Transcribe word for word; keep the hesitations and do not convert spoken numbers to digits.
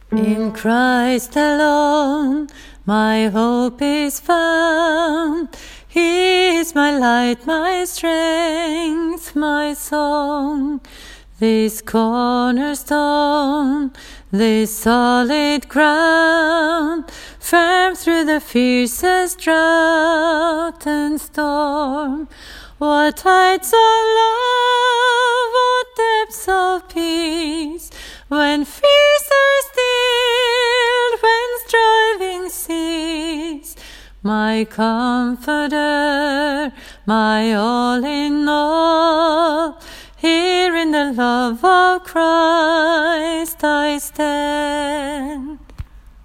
In Christ alone my hope is found. He is my light, my strength, my song. This cornerstone, this solid ground, firm through the fiercest drought and storm. What heights of love, what depths of peace, when fears are stilled, when striving cease. My comforter, my all in all, here in the love of Christ I stand.